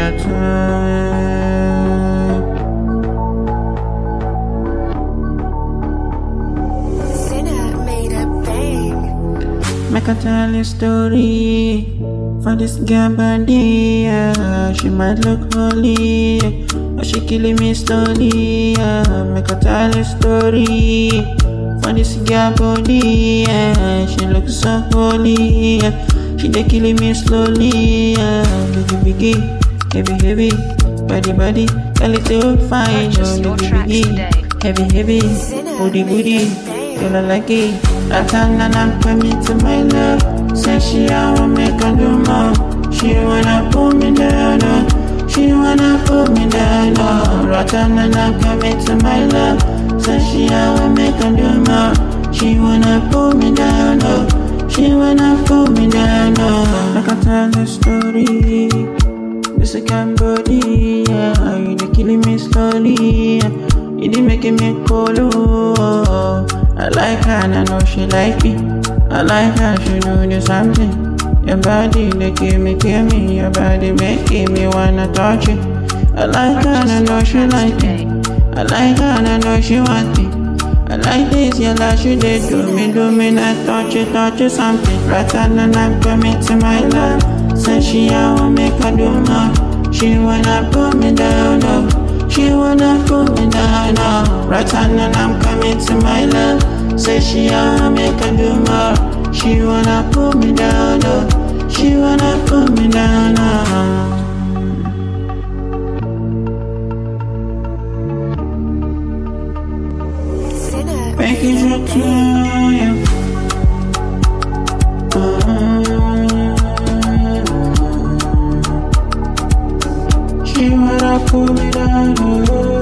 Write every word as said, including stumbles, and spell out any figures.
time. Sinner made a bang. Make a tell a story for this girl body. Yeah. She might look holy, yeah, but she killing me slowly. Yeah. Make a tell a story for this girl body. Yeah. She looks so holy, yeah. She dey killing me slowly. Yeah. Biggie biggie, heavy heavy, body body, a little fine. Purchase your Biggie tracks biggie, today. heavy heavy, booty booty. Girl, I like it. I tell her not me to my love. Say she I wanna make her do more. She wanna put me down, oh. She wanna put me down, oh. Ratana not me to my love. Say she I wanna make her do more. She wanna put me down, oh. She wanna put me down, oh. Like I tell the story. This a Cambodia, yeah. You dey killing me slowly, yeah. You dey making me cold, oh. I like her and I know she like me. I like her, she know do something. Your body, they give me, give me. Your body making me wanna touch it. I like her and I know she like me. I like her and I know she want me. I like this, yeah, like she did do me, do me, not touch it, touch it, something. Right and I'm coming to my love. Say she I wanna make her do more. She wanna put me down, oh. She wanna put me down, oh. Right and I'm coming to my love. Say she I wanna make her do more. She wanna put me down, oh. She wanna put me down, oh. Sinner Make it your time. She wanna put me down, oh.